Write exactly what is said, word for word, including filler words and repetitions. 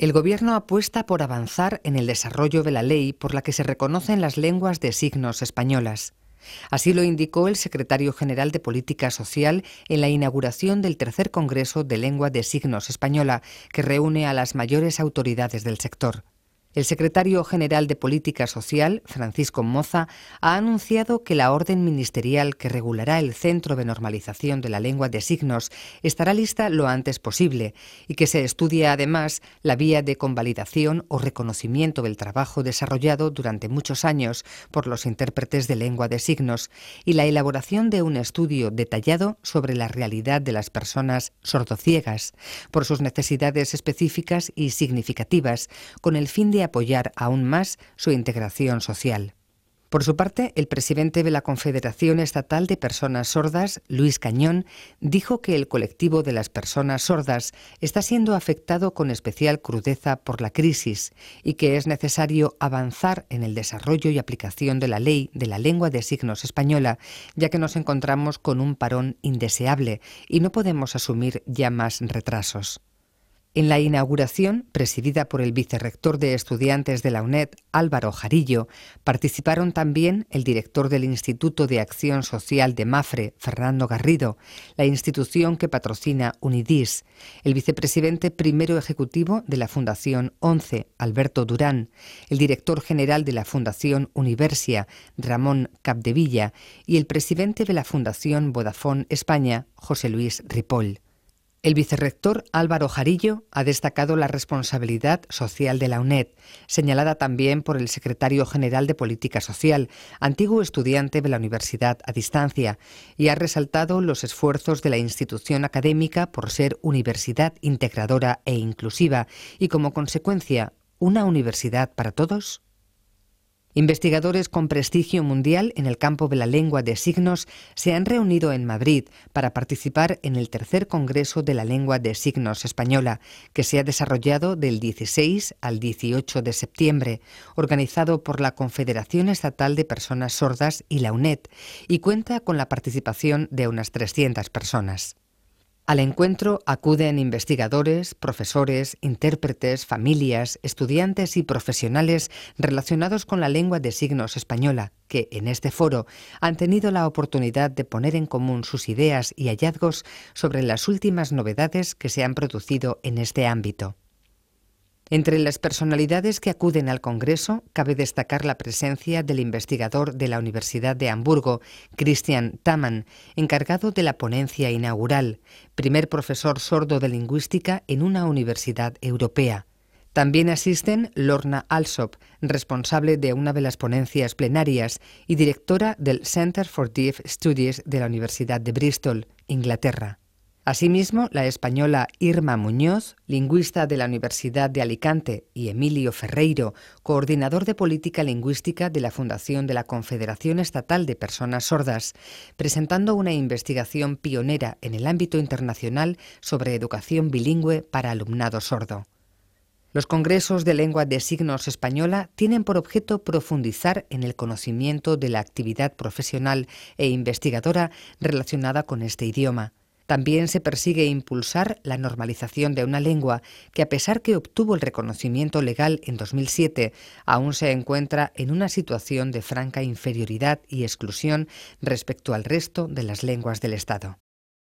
El Gobierno apuesta por avanzar en el desarrollo de la ley por la que se reconocen las lenguas de signos españolas. Así lo indicó el secretario general de Política Social en la inauguración del tercer Congreso de Lengua de Signos Española, que reúne a las mayores autoridades del sector. El secretario general de Política Social, Francisco Moza, ha anunciado que la orden ministerial que regulará el Centro de Normalización de la Lengua de Signos estará lista lo antes posible y que se estudia además la vía de convalidación o reconocimiento del trabajo desarrollado durante muchos años por los intérpretes de lengua de signos y la elaboración de un estudio detallado sobre la realidad de las personas sordociegas por sus necesidades específicas y significativas, con el fin de apoyar aún más su integración social. Por su parte, el presidente de la Confederación Estatal de Personas Sordas, Luis Cañón, dijo que el colectivo de las personas sordas está siendo afectado con especial crudeza por la crisis y que es necesario avanzar en el desarrollo y aplicación de la ley de la lengua de signos española, ya que nos encontramos con un parón indeseable y no podemos asumir ya más retrasos. En la inauguración, presidida por el vicerrector de estudiantes de la UNED, Álvaro Jarillo, participaron también el director del Instituto de Acción Social de Mafre, Fernando Garrido, la institución que patrocina UNIDIS, el vicepresidente primero ejecutivo de la Fundación ONCE, Alberto Durán, el director general de la Fundación Universia, Ramón Capdevilla, y el presidente de la Fundación Vodafone España, José Luis Ripoll. El vicerrector Álvaro Jarillo ha destacado la responsabilidad social de la UNED, señalada también por el secretario general de Política Social, antiguo estudiante de la Universidad a Distancia, y ha resaltado los esfuerzos de la institución académica por ser universidad integradora e inclusiva y, como consecuencia, una universidad para todos. Investigadores con prestigio mundial en el campo de la lengua de signos se han reunido en Madrid para participar en el tercer Congreso de la Lengua de Signos Española, que se ha desarrollado del dieciséis al dieciocho de septiembre, organizado por la Confederación Estatal de Personas Sordas y la UNED, y cuenta con la participación de unas trescientas personas. Al encuentro acuden investigadores, profesores, intérpretes, familias, estudiantes y profesionales relacionados con la lengua de signos española, que en este foro han tenido la oportunidad de poner en común sus ideas y hallazgos sobre las últimas novedades que se han producido en este ámbito. Entre las personalidades que acuden al Congreso, cabe destacar la presencia del investigador de la Universidad de Hamburgo, Christian Taman, encargado de la ponencia inaugural, primer profesor sordo de lingüística en una universidad europea. También asisten Lorna Alsop, responsable de una de las ponencias plenarias y directora del Centre for Deaf Studies de la Universidad de Bristol, Inglaterra. Asimismo, la española Irma Muñoz, lingüista de la Universidad de Alicante, y Emilio Ferreiro, coordinador de política lingüística de la Fundación de la Confederación Estatal de Personas Sordas, presentando una investigación pionera en el ámbito internacional sobre educación bilingüe para alumnado sordo. Los congresos de lengua de signos española tienen por objeto profundizar en el conocimiento de la actividad profesional e investigadora relacionada con este idioma. También se persigue impulsar la normalización de una lengua que, a pesar que obtuvo el reconocimiento legal en dos mil siete, aún se encuentra en una situación de franca inferioridad y exclusión respecto al resto de las lenguas del Estado.